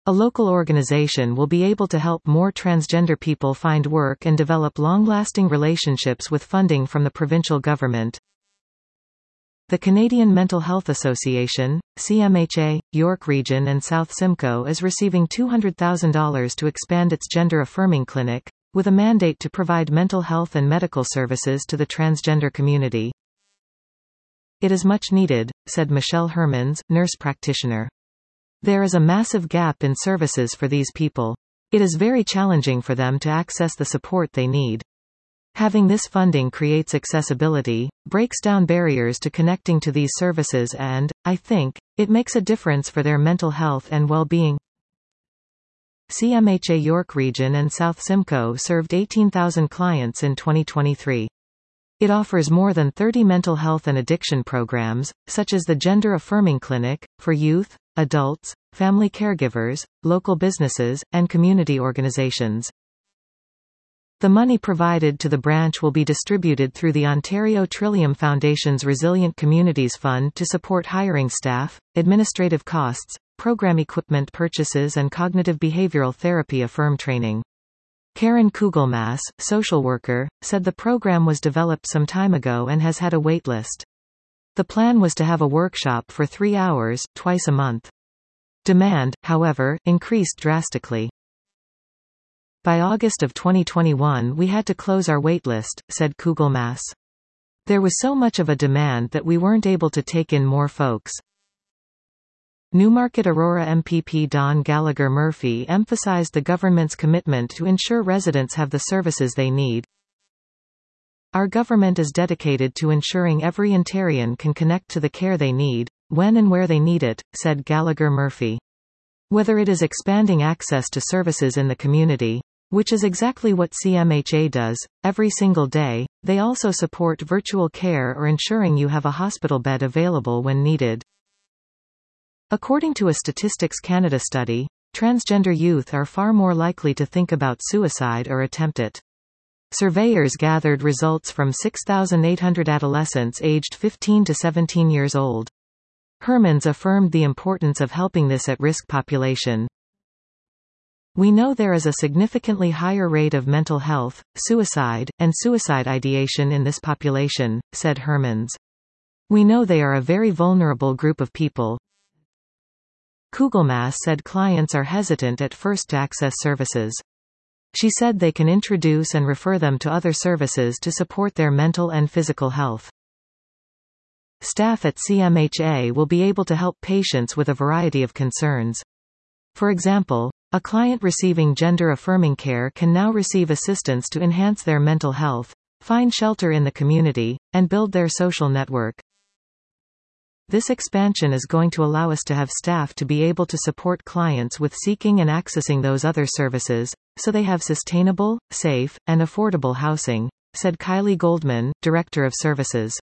A local organization will be able to help more transgender people find work and develop long-lasting relationships with funding from the provincial government. The Canadian Mental Health Association, CMHA, York Region and South Simcoe is receiving $200,000 to expand its gender-affirming clinic, with a mandate to provide mental health and medical services to the transgender community. It is much needed, said Michelle Hermans, nurse practitioner. There is a massive gap in services for these people. It is very challenging for them to access the support they need. Having this funding creates accessibility, breaks down barriers to connecting to these services and, I think, it makes a difference for their mental health and well-being. CMHA York Region and South Simcoe served 18,000 clients in 2023. It offers more than 30 mental health and addiction programs, such as the Gender Affirming Clinic, for youth, adults, family caregivers, local businesses, and community organizations. The money provided to the branch will be distributed through the Ontario Trillium Foundation's Resilient Communities Fund to support hiring staff, administrative costs, program equipment purchases and cognitive behavioral therapy affirm training. Karen Kugelmass, social worker, said the program was developed some time ago and has had a wait list. The plan was to have a workshop for 3 hours, twice a month. Demand, however, increased drastically. By August of 2021 we had to close our waitlist, said Kugelmass. There was so much of a demand that we weren't able to take in more folks. Newmarket Aurora MPP Don Gallagher Murphy emphasized the government's commitment to ensure residents have the services they need. Our government is dedicated to ensuring every Ontarian can connect to the care they need, when and where they need it, said Gallagher Murphy. Whether it is expanding access to services in the community, which is exactly what CMHA does, every single day, they also support virtual care or ensuring you have a hospital bed available when needed. According to a Statistics Canada study, transgender youth are far more likely to think about suicide or attempt it. Surveyors gathered results from 6,800 adolescents aged 15 to 17 years old. Hermans affirmed the importance of helping this at-risk population. We know there is a significantly higher rate of mental health, suicide, and suicide ideation in this population, said Hermans. We know they are a very vulnerable group of people. Kugelmass said clients are hesitant at first to access services. She said they can introduce and refer them to other services to support their mental and physical health. Staff at CMHA will be able to help patients with a variety of concerns. For example, a client receiving gender-affirming care can now receive assistance to enhance their mental health, find shelter in the community, and build their social network. This expansion is going to allow us to have staff to be able to support clients with seeking and accessing those other services, so they have sustainable, safe, and affordable housing, said Kylie Goldman, Director of Services.